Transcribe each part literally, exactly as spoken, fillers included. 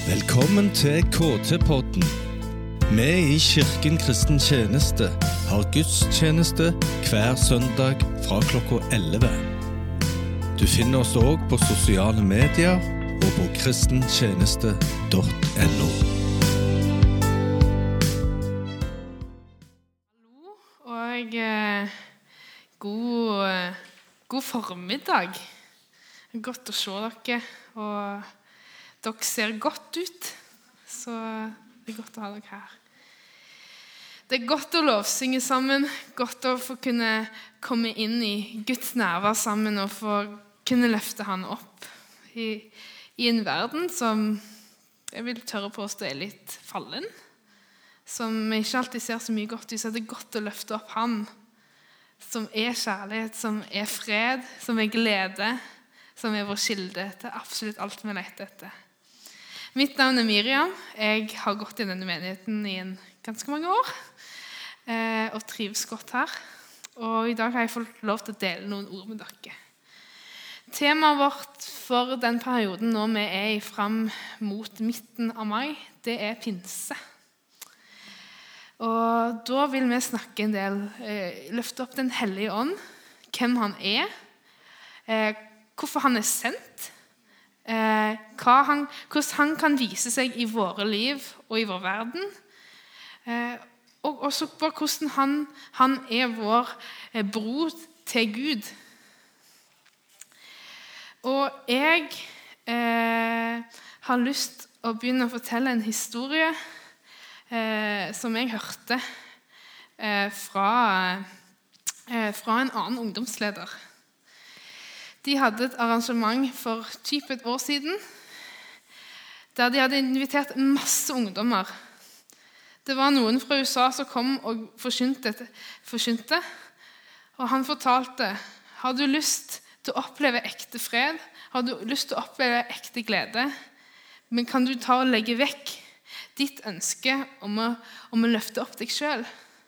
Velkommen til K T-podden. Vi i Kirken Kristen Tjeneste har gudstjeneste hver søndag fra klokka elleve. Du finner oss også på sosiale medier og på kristentjeneste punktum no. Hallo og eh, god, eh, god formiddag. Godt å se dere, og dere ser godt ut, så det er godt å ha dere her. Det er godt å lovsynge sammen, godt å få kunne komme inn i Guds nærvær sammen og få kunne løfte han opp i, i en verden som jeg vil tørre på å stå er litt fallen, som ikke alltid ser så mye godt ut, så det er godt å løfte opp han, som er kjærlighet, som er fred, som er glede, som er vår kilde til absolutt alt vi leter etter. Mitt navn er Miriam. Jeg har gått i denne menigheten i en ganske mange år, eh, og trives godt her. Og i dag har jeg fått lov til å dele noen ord med dere. Temaet vårt for den perioden når vi er i frem mot midten av mai, det er pinse. Og da vil vi snakke en del, eh, løfte opp den hellige ånd, hvem han er, eh, hvorfor han er sendt, Eh, hva han, hvordan han kan vise seg i våre liv og i vår verden, eh, og også på hvordan han, han er vår eh, bro til Gud. Og jeg eh, har lyst å begynne å fortelle en historie eh, som jeg hørte eh, fra, eh, fra en annen ungdomsleder. De hadde et arrangement for typ et år siden, der de hadde invitert masse ungdommer. Det var noen fra U S A som kom og forkynte, forkynte, og han fortalte, har du lyst til å oppleve ekte fred? Har du lyst til å oppleve ekte glede? Men kan du ta og legge vekk ditt ønske om å, om å løfte opp deg selv?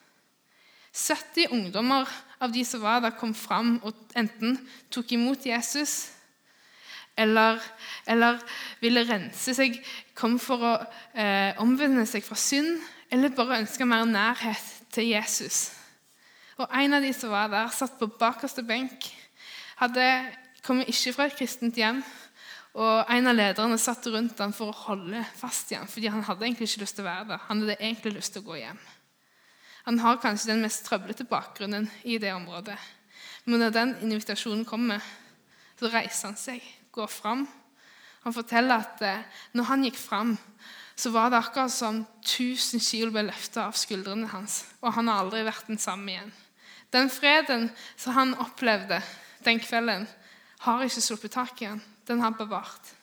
sytti ungdommer av de som var der kom fram og enten tok imot Jesus eller, eller ville rense seg, kom for å eh, omvende seg fra synd eller bare ønske mer nærhet til Jesus. Og en av de som var der satt på bakerste benk, hadde kommet ikke fra et kristent hjem, og en av lederne satt rundt han for å holde fast i han, fordi han hadde egentlig ikke lyst til å være der. Han hadde egentlig lyst til å gå hjem. Han har kanskje den mest trøblete bakgrunnen i det området. Men når den invitasjonen kommer, så reiser han seg, går frem. Han forteller at når han gikk frem, så var det akkurat som tusen kilo ble løftet av skuldrene hans, og han har aldri vært den samme igjen. Den freden som han opplevde den kvelden, har ikke sluppet tak i han. Den har bevart.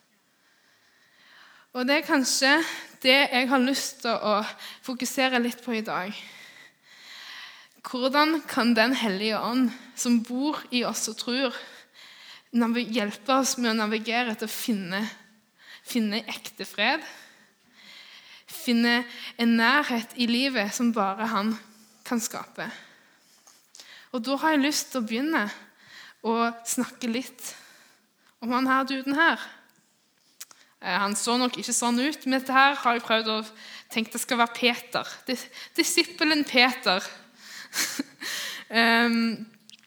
Og det er kanskje det jeg har lyst til å fokusere litt på i dag. Hvordan kan den hellige ånd som bor i oss og tror, hjelpe oss med å navigere til å finne, finne ekte fred, finne en nærhet i livet som bare han kan skape. Og da har jeg lyst til å begynne å snakke litt om han her duden her. Han så nok ikke sånn ut, men dette her har jeg prøvd å tenke det skal være Peter, disippelen Peter. um,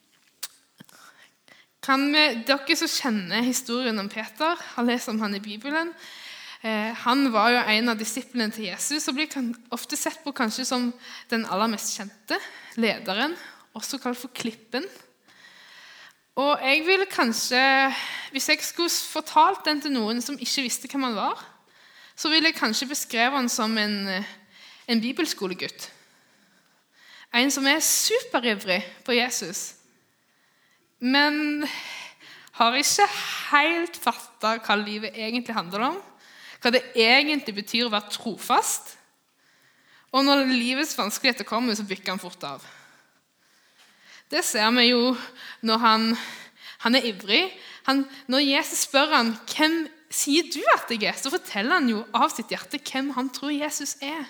kan vi, dere som kjenner historien om Peter, har lest om han i Bibelen, eh, han var jo en av disiplene til Jesus og blir ofte sett på kanskje som den aller mest kjente lederen, også kalt for klippen. Og jeg ville kanskje, hvis jeg skulle fortalt den til noen som ikke visste hvem han var, så ville jeg kanskje beskrevet han som en, en bibelskolegutt. En som er superivrig på Jesus, men har ikke helt fattet hva livet egentlig handler om, hva det egentlig betyr å være trofast, og når livets vanskeligheter kommer, så bykker han fort av. Det ser vi jo når han, han er ivrig. Han, når Jesus spør han, hvem sier du at jeg er? Så forteller han jo av sitt hjerte hvem han tror Jesus er.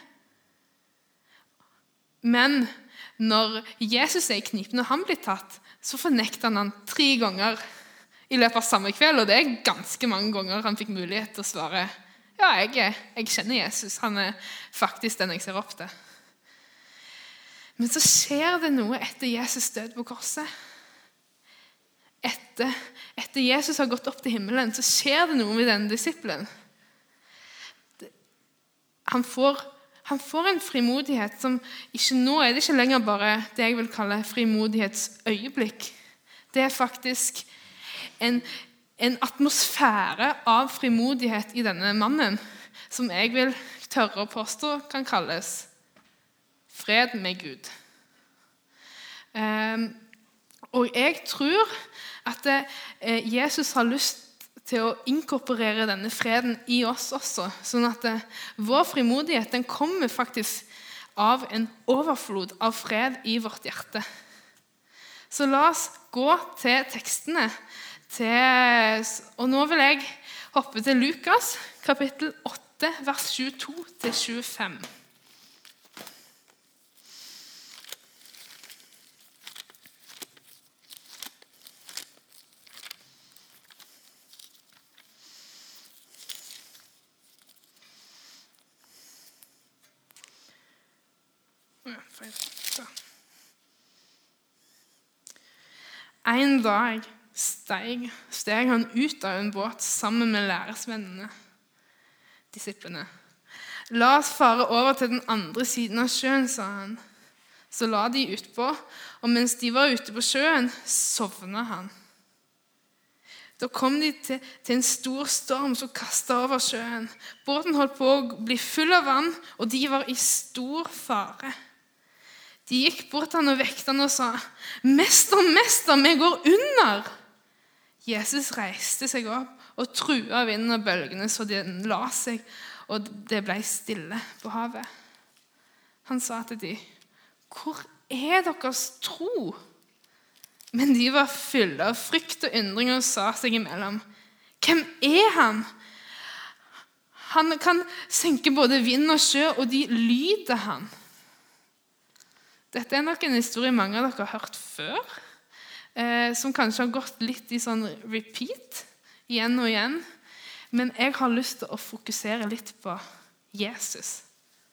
Men når Jesus er i knipen, når han blir tatt, så fornekter han han tre ganger i løpet av samme kveld, og det er ganske mange ganger han fikk mulighet til å svare, ja, jeg, jeg kjenner Jesus, han er faktisk den jeg ser opp til. Men så skjer det noe etter Jesus død på korset. Etter, etter Jesus har gått opp til himmelen, så skjer det noe med denne disippelen. Han får, han får en frimodighet som ikke nå er det ikke lenger bare det jeg vil kalle frimodighetsøyeblikk. Det er faktisk en, en atmosfære av frimodighet i denne mannen, som jeg vil tørre å påstå kan kalles fred med Gud. Um, og jeg tror at eh, Jesus har lyst til å inkorporere denne freden i oss også, sånn at eh, vår frimodighet den kommer faktisk av en overflod av fred i vårt hjerte. Så la oss gå til tekstene, til, og nå vil jeg hoppe til Lukas, kapittel åtte, vers tjueto til tjuefem. En dag steg, steg han ut av en båt sammen med læresvennene, disiplene. La oss fare over til den andre siden av sjøen, sa han. Så la de utpå, og mens de var ute på sjøen, sovna han. Da kom de til, til en stor storm som kastet over sjøen. Båten holdt på å bli full av vann, og de var i stor fare. De gikk bort han og vekte han og sa, «Mester, mester, vi går under!» Jesus reiste seg opp og trua vinden og bølgene så den la seg, og det ble stille på havet. Han sa til de, «Hvor er deres tro?» Men de var fylle av frykt og undring og sa seg imellom, «Hvem er han?» Han kan senke både vind og sjø, og de lyder han. Dette er nok en historie mange av dere har hørt før, eh, som kanskje har gått litt i sånn repeat, igjen og igjen. Men jeg har lyst til å fokusere litt på Jesus.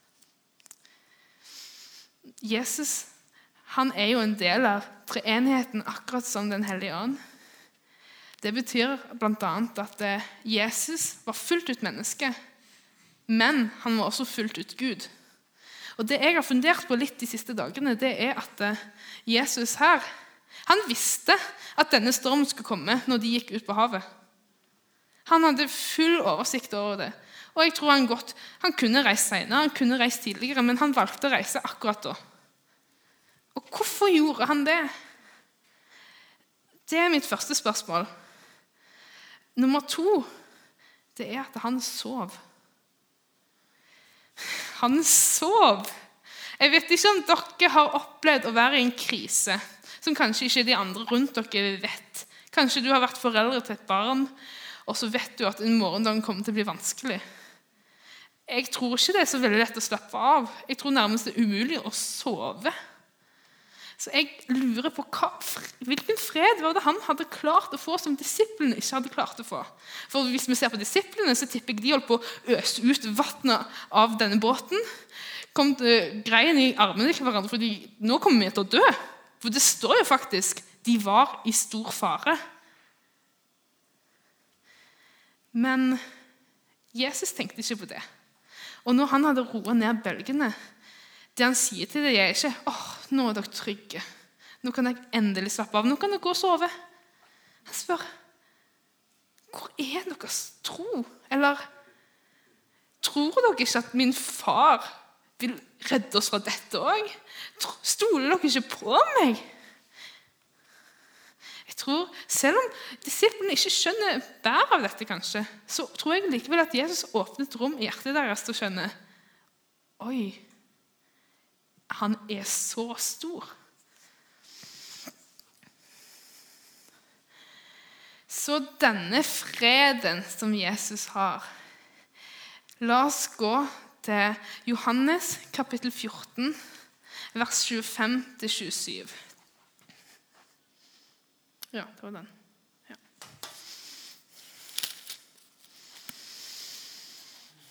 Jesus, han er jo en del av treenigheten, akkurat som den hellige ånd. Det betyr blant annet at Jesus var fullt ut menneske, men han var også fullt ut Gud. Og det jeg har fundert på litt de siste dagene, det er at Jesus her, han visste at denne stormen skulle komme når de gikk ut på havet. Han hadde full oversikt over det. Og jeg tror han godt, han kunne reist senere, han kunne reist tidligere, men han valgte å reise akkurat da. Og hvorfor gjorde han det? Det er mitt første spørsmål. Nummer to, det er at han sov. Han sov. Jeg vet ikke om dere har opplevd å være i en krise, som kanskje ikke de andre rundt dere vet. Kanskje du har vært foreldre til et barn, og så vet du at en morgendag kommer til å bli vanskelig. Jeg tror ikke det er så veldig lett å slappe av. Jeg tror nærmest det er umulig å sove. Så jeg lurer på hva, hvilken fred var det han hadde klart å få som disiplene ikke hadde klart å få. For hvis vi ser på disiplene, så tipper jeg de holdt på å øse ut vattnet av denne båten. Kom til greien i armene til hverandre, fordi nå kommer vi til å dø. For det står jo faktisk, de var i stor fare. Men Jesus tenkte ikke på det. Og når han hadde roet ned bølgene, det han sier til det er ikke, åh, nå er dere trygge. Nå kan jeg endelig slappe av. Nå kan dere gå og sove. Han spør, hvor er deres tro? Eller, tror dere ikke at min far vil redde oss fra dette også? Stoler dere ikke på meg? Jeg tror, selv om disiplene ikke skjønner bær av dette kanskje, så tror jeg likevel at Jesus åpnet rom i hjertet deres til å skjønne, oi, han er så stor. Så denne freden som Jesus har, la oss gå til Johannes kapittel fjorten, vers tjuefem til tjuesyv. Ja, det var den. Ja.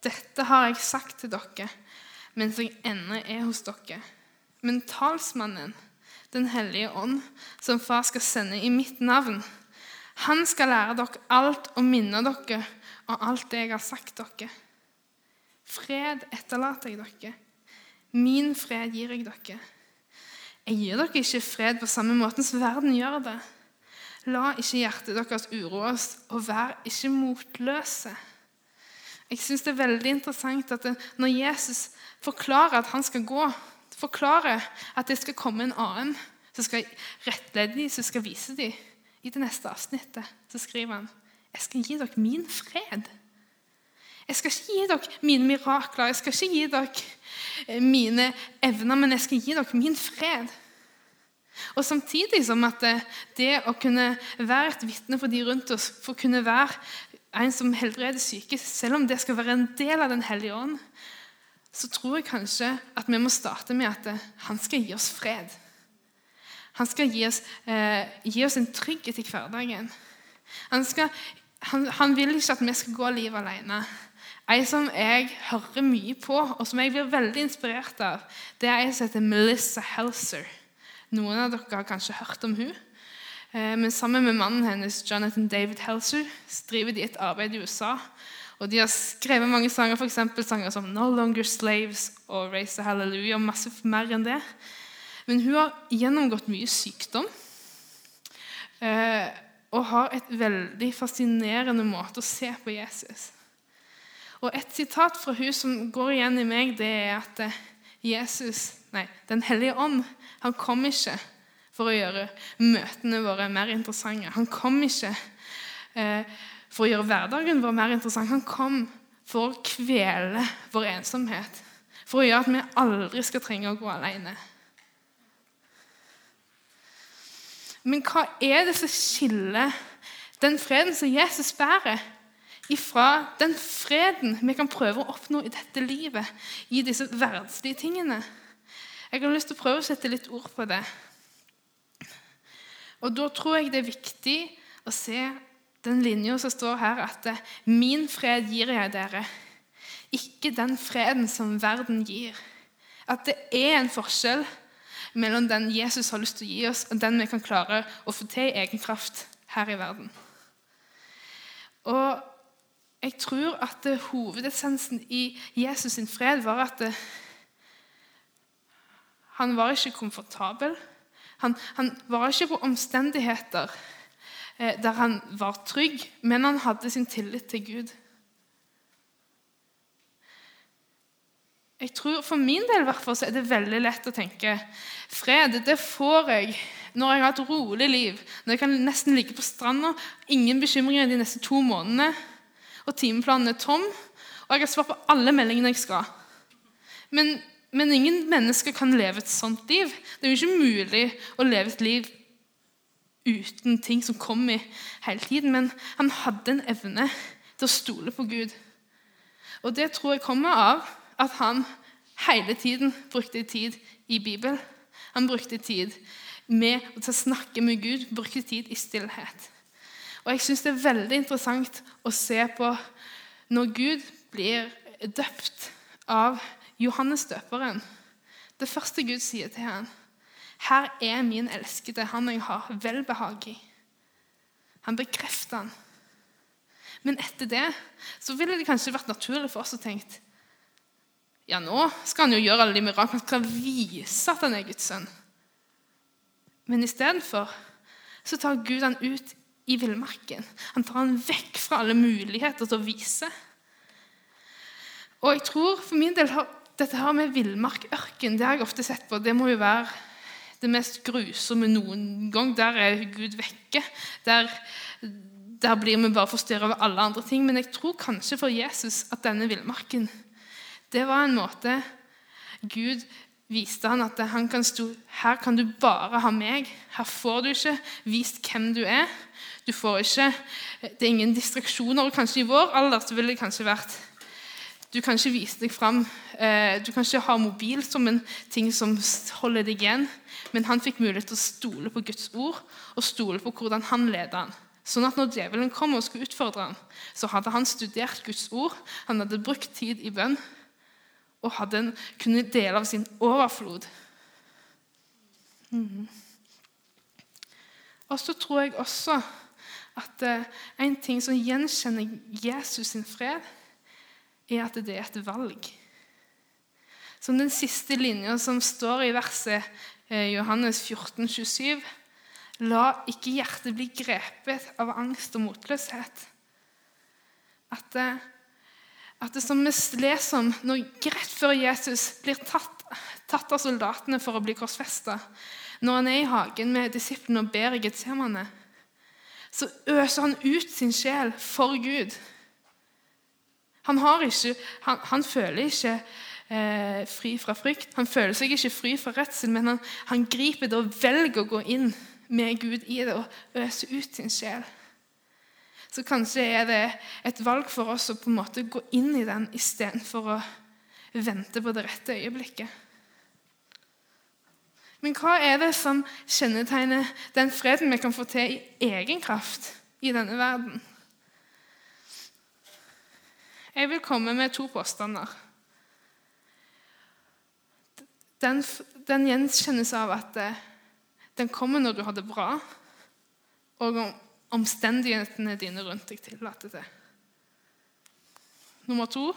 Dette har jeg sagt til dere, mens jeg ennå er hos dere. Men talsmannen, den hellige ånd, som far skal sende i mitt navn, han skal lære dere alt og minne dere om alt det jeg har sagt dere. Fred etterlater jeg dere. Min fred gir jeg dere. Jeg gir dere ikke fred på samme måte som verden gjør det. La ikke hjertet deres uroes, og vær ikke motløse. Jeg synes det er veldig interessant at det, når Jesus forklarer at han skal gå, forklarer at det skal komme en annen, så skal rettlede dem, så skal vise dem. I det neste avsnittet så skriver han, jeg skal gi dere min fred. Jeg skal ikke gi dere mine mirakler, jeg skal ikke gi dere mine evner, men jeg skal gi dere min fred. Og samtidig som at det, det å kunne være et vitne for de rundt oss, for å kunne være en som helbreder syke, selv om det skal være en del av den hellige ånd, så tror jeg kanskje at vi må starte med at han skal gi oss fred. Han skal gi oss, eh, gi oss en trygghet i hverdagen. Han, skal, han, han vil ikke at vi skal gå livet alene. En som jeg hører mye på, og som jeg blir veldig inspirert av, det er en som heter Melissa Helser. Noen av dere har kanskje hørt om hun. Men sammen med mannen hennes, Jonathan David Helser, driver de et arbeid i U S A. Og de har skrevet mange sanger, for eksempel sanger som No Longer Slaves og Raise the Hallelujah, og masse mer enn det. Men hun har gjennomgått mye sykdom, og har et veldig fascinerende måte å se på Jesus. Og et sitat fra hun som går igjen i meg, det er at Jesus, nei, den hellige ånd, han kom ikke for å gjøre møtene våre mer interessante. Han kom ikke eh, for å gjøre hverdagen vår mer interessant. Han kom for å kvele vår ensomhet. For å gjøre at vi aldri skal trenge å gå alene. Men hva er det som skiller den freden som Jesus bærer ifra den freden vi kan prøve å oppnå i dette livet, i disse verdslige tingene? Jeg har lyst til å prøve å sette litt ord på det. Og da tror jeg det er viktig å se den linjen som står her, at min fred gir jeg dere, ikke den freden som verden gir. At det er en forskjell mellom den Jesus har lyst til å gi oss, og den vi kan klare å få til i egen kraft her i verden. Og jeg tror at hovedessensen i Jesus sin fred var at det, han var ikke komfortabel. Han, han var ikke på omstendigheter eh, der han var trygg, men han hadde sin tillit til Gud. Jeg tror For min del i hvert fall så er det veldig lett å tenke fred, det får jeg når jeg har et rolig liv, når jeg kan nesten ligge på stranda, ingen bekymringer de neste to månedene, og timeplanen er tom, og jeg har svart på alle meldingene jeg skal. Men Men ingen mennesker kan leve et sånt liv. Det er jo ikke mulig å leve et liv uten ting som kommer hele tiden. Men han hadde en evne til å stole på Gud. Og det tror jeg kommer av at han hele tiden brukte tid i Bibelen. Han brukte tid med å snakke med Gud, brukte tid i stillhet. Og jeg synes det er veldig interessant å se på når Gud blir døpt av Johannes døperen. Det første Gud sier til han, her er min elskede, han jeg har velbehag i. Han bekrefter han. Men etter det, så ville det kanskje vært naturlig for oss å tenke, ja, nå skal han jo gjøre alle de mirakler, han skal vise at han er Guds sønn. Men i stedet for, så tar Gud han ut i villmarken. Han tar han vekk fra alle muligheter til å vise. Og jeg tror for min del har dette her med villmarkørken, det har jeg ofte sett på. Det må jo være det mest grusomme noen gang. Der er Gud vekke. Der, der blir vi bare forstyrret over alle andre ting. Men jeg tror kanskje for Jesus at denne villmarken, det var en måte Gud viste han at han kan stå, her kan du bare ha meg. Her får du ikke vist hvem du er. Du får ikke, det er ingen distraksjoner. Og kanskje i vår alder så ville det kanskje vært du kan ikke vise deg frem, du kan ikke ha mobil som en ting som holder deg igjen, men han fikk mulighet til å stole på Guds ord, og stole på hvordan han leder han. Sånn at når djevelen kom og skulle utfordre ham, så hadde han studert Guds ord, han hadde brukt tid i bønn, og hadde en, kunne dele av sin overflod. Mm. Og så tror jeg også at en ting som gjenkjenner Jesus sin fred, er at det er et valg. Som den siste linjen som står i verset Johannes fjorten tjuesju, la ikke hjertet bli grepet av angst og motløshet. At det, at det som vi leser om, når rett før Jesus blir tatt, tatt av soldatene for å bli korsfestet, når han er i hagen med disiplene og ber i Getsemane, så øser han ut sin sjel for Gud. Han, har ikke, han, han føler ikke eh, fri fra frykt, han føler seg ikke fri fra redsel, men han, han griper det og velger å gå inn med Gud i det og øse ut sin sjel. Så kanskje er det et valg for oss å på en måte gå inn i den i stedet for å vente på det rette øyeblikket. Men hva er det som kjennetegner den freden vi kan få til i egen kraft i denne verden? Jeg vil komme med to påstander. Den, den gjenkjennes av at den kommer når du har det bra, og om omstendighetene dine rundt deg tillater det. Nummer to.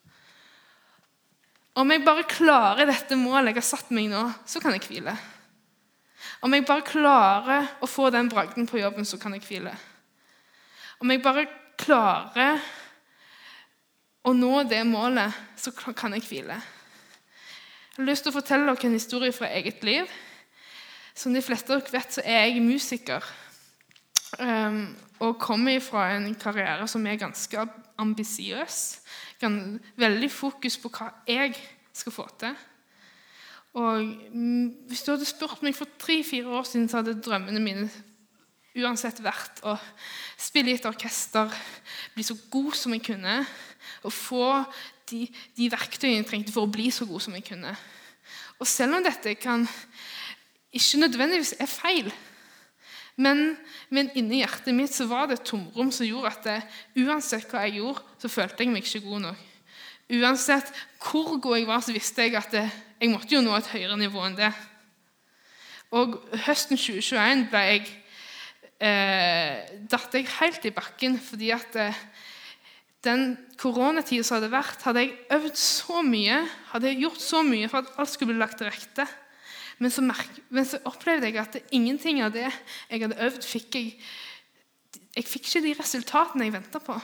Om jeg bare klarer dette målet jeg har satt meg nå, så kan jeg hvile. Om jeg bare klarer å få den bragden på jobben, så kan jeg hvile. Om jeg bare klarer å nå det målet, så kan jeg hvile. Jeg har lyst til å fortelle dere en historie fra eget liv. Som de fleste av dere vet, så er jeg musiker. Um, og kommer fra en karriere som er ganske ambisiøs. Veldig fokus på hva jeg skal få til. Og hvis du hadde spurt meg for tre-fire år siden, så hadde drømmene mine uansett vært å spille i et orkester, bli så god som jeg kunne, og få de, de verktøyene jeg trengte for å bli så god som jeg kunne. Og selv om dette kan ikke nødvendigvis er feil, men, men inni hjertet mitt så var det et tomrom som gjorde at det, uansett hva jeg gjorde, så følte jeg meg ikke god nok. Uansett hvor god jeg var, så visste jeg at det, jeg måtte jo nå et høyere nivå enn det. Og høsten tjue tjueen ble jeg, eh, datt jeg helt i bakken, fordi at eh, den koronatiden som hadde vært, hadde jeg øvd så mye, hadde jeg gjort så mye for at alt skulle bli lagt til rette. Men så, merke, men så opplevde jeg at det, ingenting av det jeg hadde øvd, fikk jeg, jeg fikk ikke de resultatene jeg ventet på.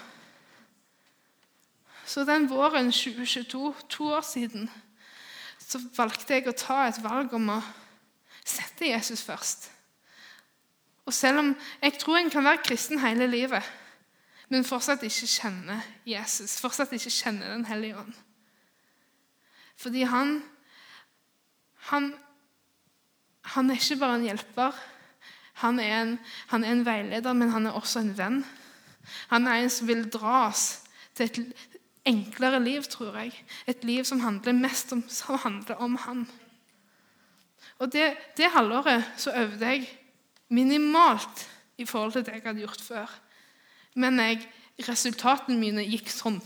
Så den våren tjue tjueto, to år siden, så valgte jeg å ta et valg om å sette Jesus først. Og selv om jeg tror en kan være kristen hele livet, men fortsatt ikke kjenne Jesus, fortsatt ikke kjenne den hellige ånd. Fordi han, han Han er ikke bare en hjelper, han er en, han er en veileder, men han er også en venn. Han er en som vil dra oss til et enklere liv, tror jeg. Et liv som handler mest om, som handler om han. Og det, det halvåret så øvde jeg minimalt i forhold til det jeg hadde gjort før. Men jeg, resultatene mine gikk sånn.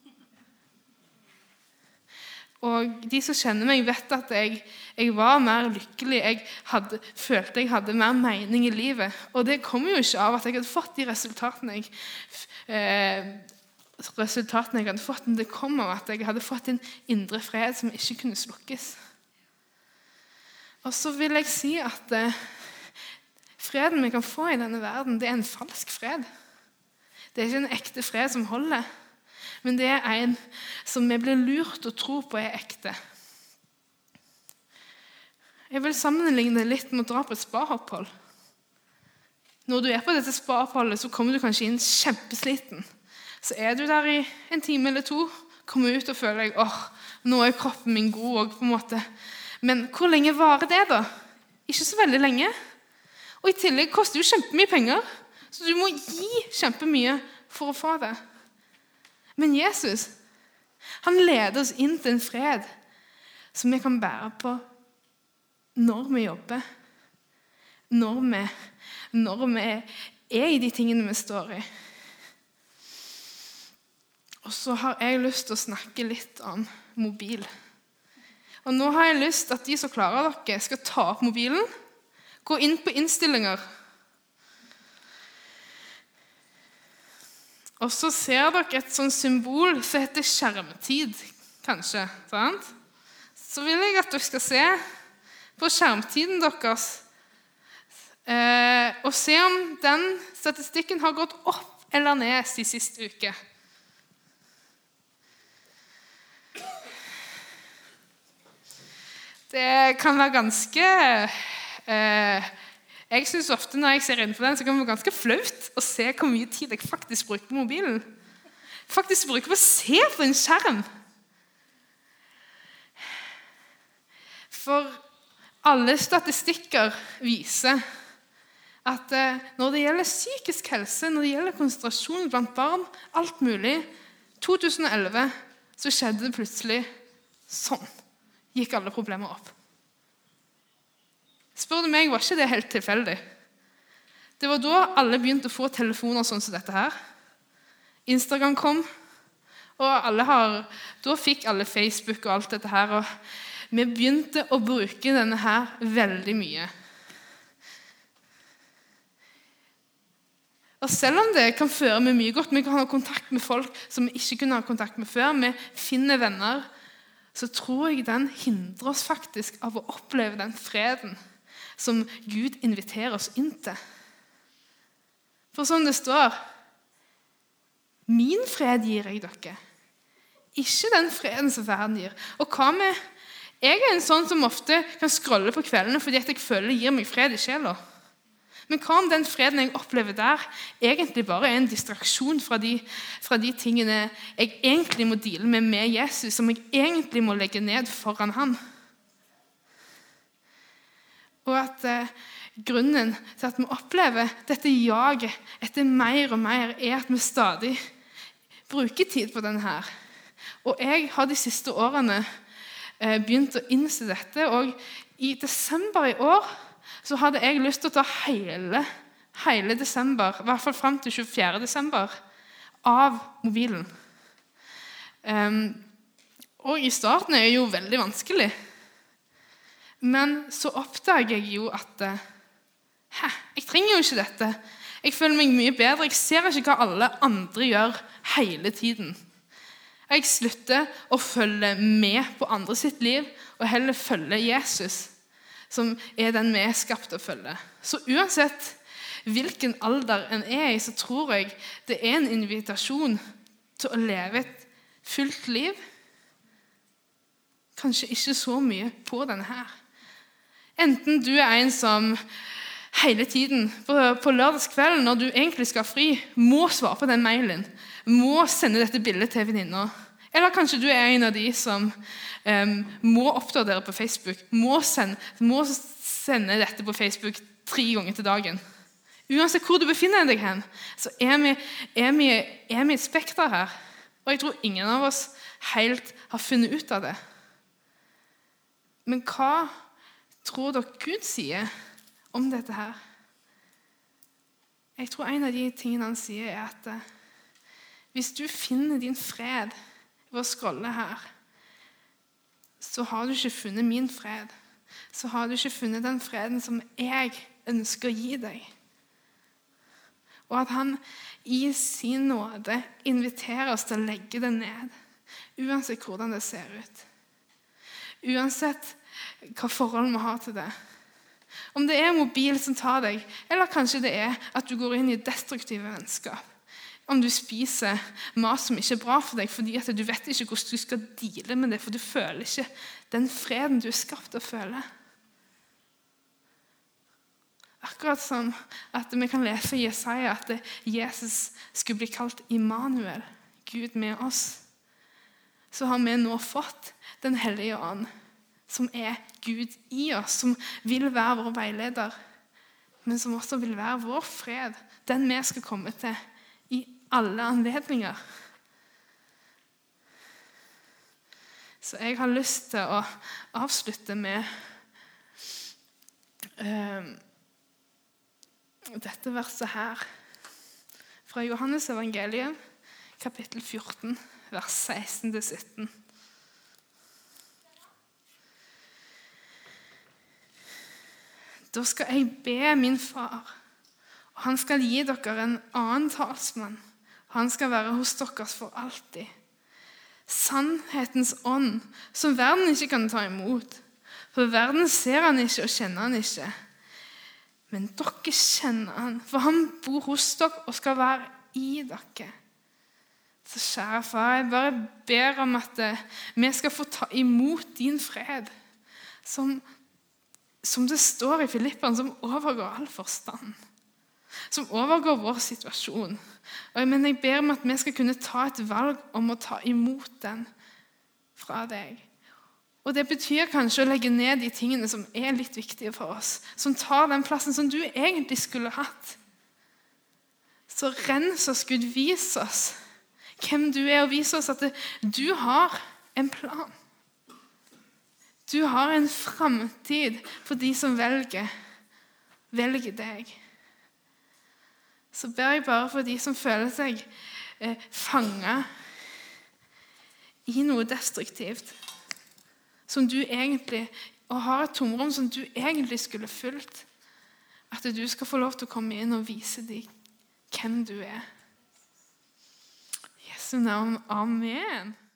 Og de som kjenner meg vet at jeg, jeg var mer lykkelig, jeg hadde, følte jeg hadde mer mening i livet. Og det kom jo ikke av at jeg hadde fått de resultatene jeg, eh, resultatene jeg hadde fått, men det kom av at jeg hadde fått en indre fred som ikke kunne slukkes. Og så vil jeg si at eh, freden vi kan få i denne verden, det er en falsk fred. Det er ikke en ekte fred som holder. Men det er en som vi blir lurt å tro på er ekte. Jeg vil sammenligne det litt med å dra på et spa-opphold. Når du er på dette spa-oppholdet, så kommer du kanskje inn kjempesliten. Så er du der i en time eller to, kommer ut og føler deg, åh, nå er kroppen min god, og på en måte. Men hvor lenge varer det da? Ikke så veldig lenge. Og i tillegg koster det jo kjempemye penger, så du må gi kjempemye for å få det. Men Jesus, han leder oss inn til en fred som vi kan bære på når vi jobber, når vi, når vi er i de tingene vi står i. Og så har jeg lyst til å snakke litt om mobil. Og nå har jeg lyst til at de som klarer dere skal ta opp mobilen, gå inn på innstillinger. Og så ser dere et sånt symbol som heter skjermtid, kanskje, sant? Så vil jeg at dere skal se på skjermtiden deres, eh, og se om den statistikken har gått opp eller ned de siste uke. Det kan være ganske... Eh, Jeg synes ofte når jeg ser inn på den, så kan det være ganske flaut å se hvor mye tid jeg faktisk bruker på mobilen. Faktisk bruker på å se på en skjerm. For alle statistikker viser at når det gjelder psykisk helse, når det gjelder konsentrasjon blant barn, alt mulig, to tusen og elleve så skjedde det plutselig sånn. Gikk alle problemer opp. Spør du meg, var ikke det helt tilfeldig. Det var da alle begynte å få telefoner sånn som dette her. Instagram kom, og alle har, da fikk alle Facebook og alt dette her, og vi begynte å bruke denne her veldig mye. Og selv om det kan føre med mye godt, vi kan ha kontakt med folk som vi ikke kunne ha kontakt med før, vi finner venner, så tror jeg den hindrer oss faktisk av å oppleve den freden som Gud inviterer oss inn til. For som det står, min fred gir jeg dere, ikke den freden som verden gir. Og hva med, jeg er en sånn som ofte kan scrolle på kveldene fordi jeg føler det gir meg fred i sjela. Men hva om den freden jeg opplever der egentlig bare er en distraksjon fra de, fra de tingene jeg egentlig må deale med med Jesus, som jeg egentlig må legge ned foran han? Og at eh, grunnen til at vi opplever dette jaget etter mer og mer er at vi stadig bruker tid på denne her. Og jeg har de siste årene eh, begynt å innse dette, og i desember i år så hadde jeg lyst til å ta hele, hele desember, i hvert fall frem til tjuefjerde desember, av mobilen. Um, og i starten er det jo veldig vanskelig. Men så oppdager jeg jo at hæ, jeg trenger jo ikke dette. Jeg føler meg mye bedre. Jeg ser ikke hva alle andre gjør hele tiden. Jeg slutter å følge med på andre sitt liv, og heller følge Jesus, som er den vi er skapt å følge. Så uansett hvilken alder en er i, så tror jeg det er en invitasjon til å leve et fullt liv. Kanskje ikke så mye på denne her. Enten du er en som hele tiden på, på lørdagskvelden, når du egentlig skal fri, må svare på den mailen, må sende dette bildet til venninner. Eller kanskje du er en av de som um, må oppdatere på Facebook, må sende, må sende dette på Facebook tre ganger til dagen. Uansett hvor du befinner deg hen, så er vi, er vi, er vi et spekter her. Og jeg tror ingen av oss helt har funnet ut av det. Men hva tror dere Gud sier om dette her? Jeg tror en av de tingene han sier er at eh, hvis du finner din fred ved å scrolle her, så har du ikke funnet min fred. Så har du ikke funnet den freden som jeg ønsker å gi deg. Og at han i sin nåde inviterer oss til å legge det ned, uansett hvordan det ser ut. Uansett hva forhold vi har til det. Om det er mobil som tar deg, eller kanskje det er at du går inn i destruktive vennskap. Om du spiser mat som ikke er bra for deg, fordi at du vet ikke hvordan du skal deale med det, for du føler ikke den freden du er skapt til å føle. Akkurat som at vi kan lese i Jesaja at Jesus skulle bli kalt Immanuel, Gud med oss, så har vi nå fått den hellige ånd, som er Gud i oss, som vil være vår veileder, men som også vil være vår fred, den vi skal komme til i alle anledninger. Så jeg har lyst til å avslutte med eh, dette verset her, fra Johannes evangelium, kapittel fjorten, vers seksten til sytten. Da skal jeg be min far, og han skal gi dere en annen talsmann. Han skal være hos dere for alltid. Sannhetens ånd, som verden ikke kan ta imot. For verden ser han ikke og kjenner han ikke. Men dere kjenner han, for han bor hos dere og skal være i dere. Så kjære far, jeg bare ber om at vi skal få ta imot din fred, som, som det står i Filipperne, som overgår all forstand. Som overgår vår situasjon. Og men jeg ber om at vi skal kunne ta et valg om å ta imot den fra deg. Og det betyr kanskje å legge ned de tingene som er litt viktige for oss, som tar den plassen som du egentlig skulle hatt. Så rens oss, Gud, vis oss hvem du er, og vis oss at det, du har en plan. Du har en fremtid for de som velger, velger deg. Så ber jeg bare for de som føler seg eh, fanget i noe destruktivt, som du egentlig, og har et tomrom som du egentlig skulle fylt, at du skal få lov til å komme inn og vise dem hvem du er. I Jesu navn, amen.